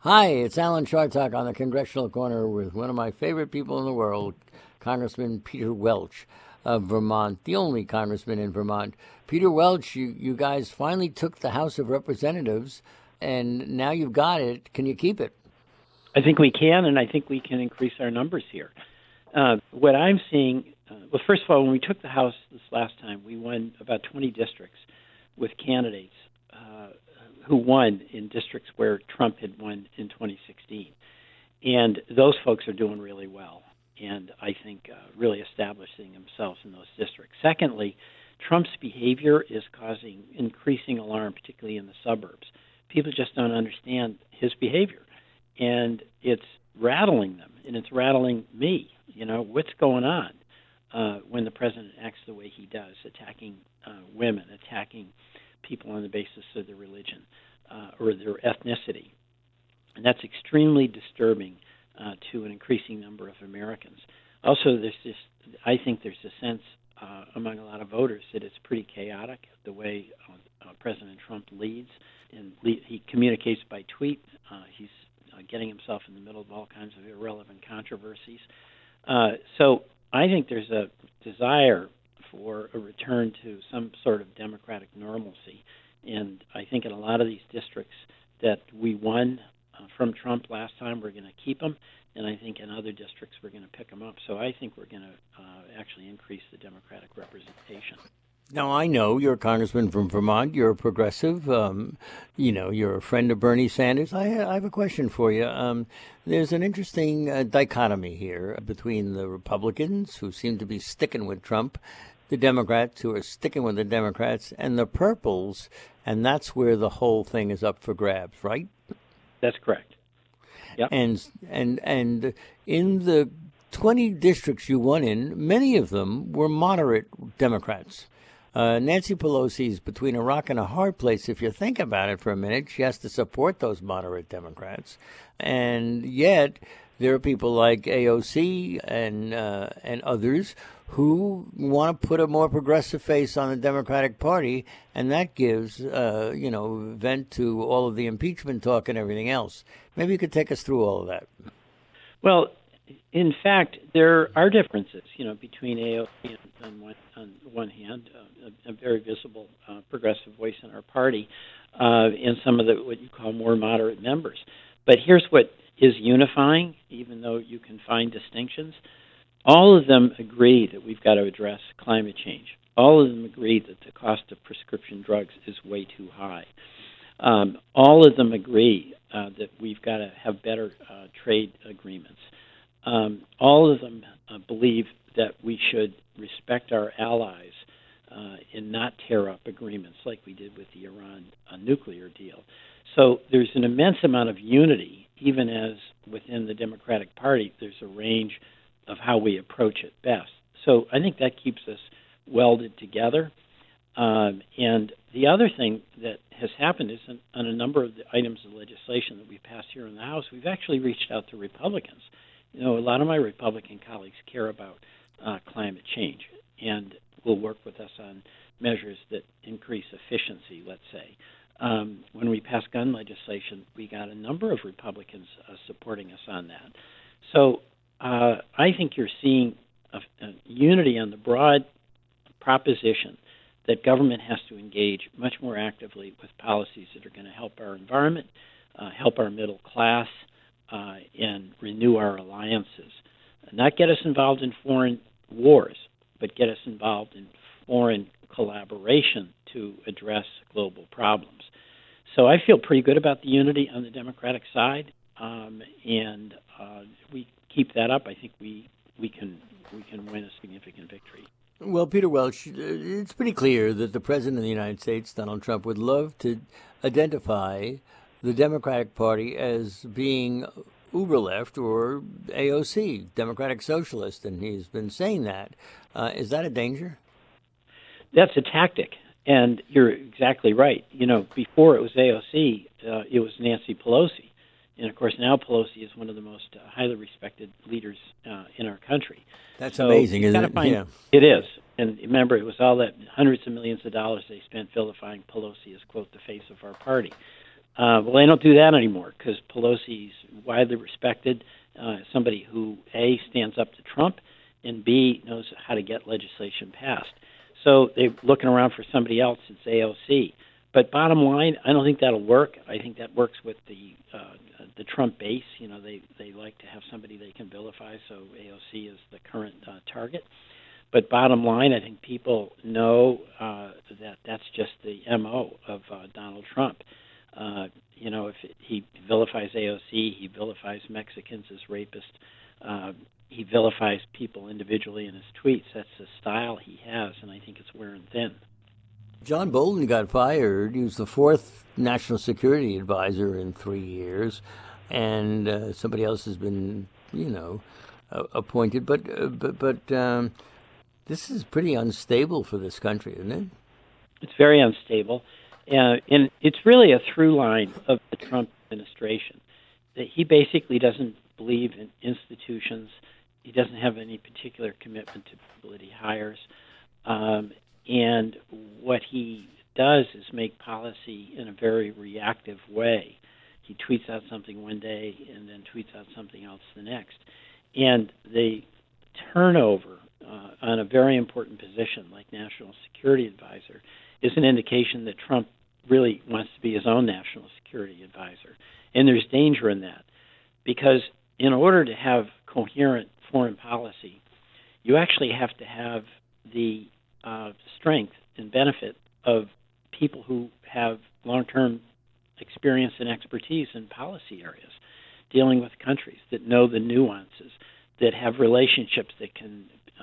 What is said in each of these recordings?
Hi, it's Alan Chartock on the Congressional Corner with one of my favorite people in the world, Congressman Peter Welch of Vermont, the only congressman in Vermont. Peter Welch, you guys finally took the House of Representatives, and now you've got it. Can you keep it? I think we can, and I think we can increase our numbers here. What I'm seeing, well, first of all, when we took the House this last time, we won about 20 districts with candidates who won in districts where Trump had won in 2016. And those folks are doing really well, and I think really establishing themselves in those districts. Secondly, Trump's behavior is causing increasing alarm, particularly in the suburbs. People just don't understand his behavior, and it's rattling them, and it's rattling me. You know, what's going on when the president acts the way he does, attacking women, attacking people on the basis of their religion or their ethnicity. And that's extremely disturbing to an increasing number of Americans. Also, I think there's a sense among a lot of voters that it's pretty chaotic the way President Trump leads. And he communicates by tweet. He's getting himself in the middle of all kinds of irrelevant controversies. So I think there's a desire for a return to some sort of democratic normalcy. And I think in a lot of these districts that we won from Trump last time, we're going to keep them. And I think in other districts, we're going to pick them up. So I think we're going to actually increase the Democratic representation. Now, I know you're a congressman from Vermont. You're a progressive. You're a friend of Bernie Sanders. I have a question for you. There's an interesting dichotomy here between the Republicans, who seem to be sticking with Trump, the Democrats, who are sticking with the Democrats, and the purples, and that's where the whole thing is up for grabs, right? That's correct. Yep. And in the 20 districts you won in, many of them were moderate Democrats. Nancy Pelosi's between a rock and a hard place. If you think about it for a minute, she has to support those moderate Democrats, and yet there are people like AOC and others who want to put a more progressive face on the Democratic Party, and that gives vent to all of the impeachment talk and everything else. Maybe you could take us through all of that. Well, in fact, there are differences, between AOC on one hand, a very visible progressive voice in our party, and some of the what you call more moderate members. But here's what is unifying, even though you can find distinctions. All of them agree that we've got to address climate change. All of them agree that the cost of prescription drugs is way too high. All of them agree that we've got to have better trade agreements. All of them believe that we should respect our allies and not tear up agreements like we did with the Iran nuclear deal. So there's an immense amount of unity, even as within the Democratic Party there's a range of how we approach it best. So I think that keeps us welded together. And the other thing that has happened is on a number of the items of legislation that we passed here in the House, we've actually reached out to Republicans. A lot of my Republican colleagues care about climate change and will work with us on measures that increase efficiency, let's say. When we passed gun legislation, we got a number of Republicans supporting us on that. So I think you're seeing a unity on the broad proposition that government has to engage much more actively with policies that are going to help our environment, help our middle class, and renew our alliances. Not get us involved in foreign wars, but get us involved in foreign collaboration to address global problems. So I feel pretty good about the unity on the Democratic side, and we keep that up. I think we can win a significant victory. Well, Peter Welch, it's pretty clear that the President of the United States, Donald Trump, would love to identify the Democratic Party as being uber left or AOC, Democratic Socialist, and he's been saying that. Is that a danger? That's a tactic, and you're exactly right. Before it was AOC, it was Nancy Pelosi. And, of course, now Pelosi is one of the most highly respected leaders in our country. That's amazing, isn't it? Yeah. It is. And remember, it was all that hundreds of millions of dollars they spent vilifying Pelosi as, quote, the face of our party. Well, they don't do that anymore because Pelosi's widely respected, somebody who, A, stands up to Trump, and B, knows how to get legislation passed. So they're looking around for somebody else. It's AOC. But bottom line, I don't think that'll work. I think that works with the Trump base. You know, they like to have somebody they can vilify, so AOC is the current target. But bottom line, I think people know that that's just the MO of Donald Trump. You know, if he vilifies AOC, he vilifies Mexicans as rapists. He vilifies people individually in his tweets. That's the style he has, and I think it's wearing thin. John Bolton got fired. He was the fourth national security advisor in 3 years, and somebody else has been, appointed. But this is pretty unstable for this country, isn't it? It's very unstable, and it's really a through line of the Trump administration. That he basically doesn't believe in institutions. He doesn't have any particular commitment to people that he hires. And what he does is make policy in a very reactive way. He tweets out something one day and then tweets out something else the next. And the turnover on a very important position like National Security Advisor is an indication that Trump really wants to be his own National Security Advisor. And there's danger in that because in order to have coherent foreign policy, you actually have to have the strength and benefit of people who have long-term experience and expertise in policy areas, dealing with countries that know the nuances, that have relationships that can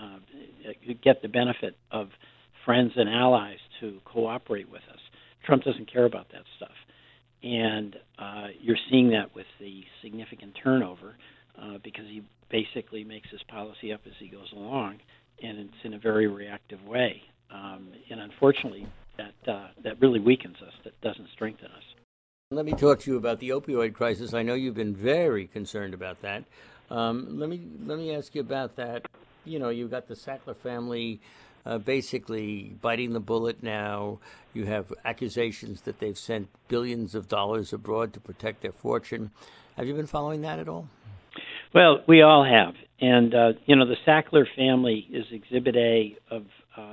get the benefit of friends and allies to cooperate with us. Trump doesn't care about that stuff. And you're seeing that with the significant turnover because he basically makes his policy up as he goes along, and it's in a very reactive way. And unfortunately, that really weakens us. That doesn't strengthen us. Let me talk to you about the opioid crisis. I know you've been very concerned about that. Let me ask you about that. You know, you've got the Sackler family basically biting the bullet now. You have accusations that they've sent billions of dollars abroad to protect their fortune. Have you been following that at all? Well, we all have. And, the Sackler family is Exhibit A of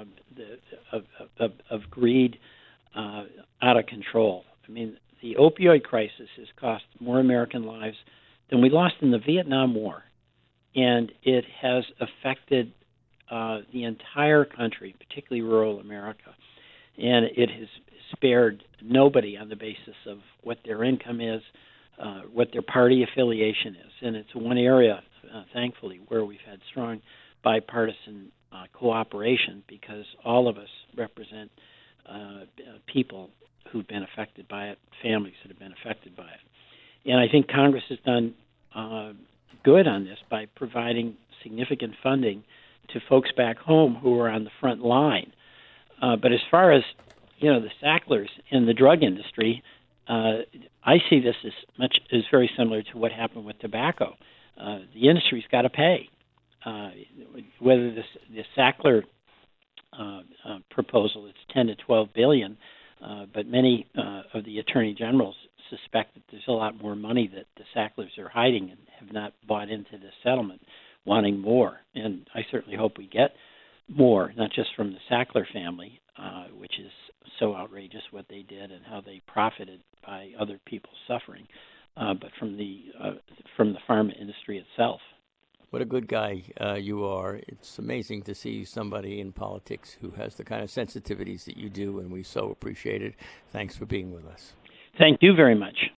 greed out of control. I mean, the opioid crisis has cost more American lives than we lost in the Vietnam War. And it has affected the entire country, particularly rural America. And it has spared nobody on the basis of what their income is, what their party affiliation is. And it's one area, thankfully, where we've had strong bipartisan cooperation because all of us represent people who've been affected by it, families that have been affected by it. And I think Congress has done good on this by providing significant funding to folks back home who are on the front line. But as far as, the Sacklers in the drug industry, I see this as very similar to what happened with tobacco. The industry's got to pay. Whether the Sackler proposal, it's 10 to 12 billion, but many of the attorney generals suspect that there's a lot more money that the Sacklers are hiding and have not bought into the settlement, wanting more. And I certainly hope we get more, not just from the Sackler family, which is so outrageous what they did and how they profited by other people's suffering, but from the pharma industry itself. What a good guy you are. It's amazing to see somebody in politics who has the kind of sensitivities that you do, and we so appreciate it. Thanks for being with us. Thank you very much.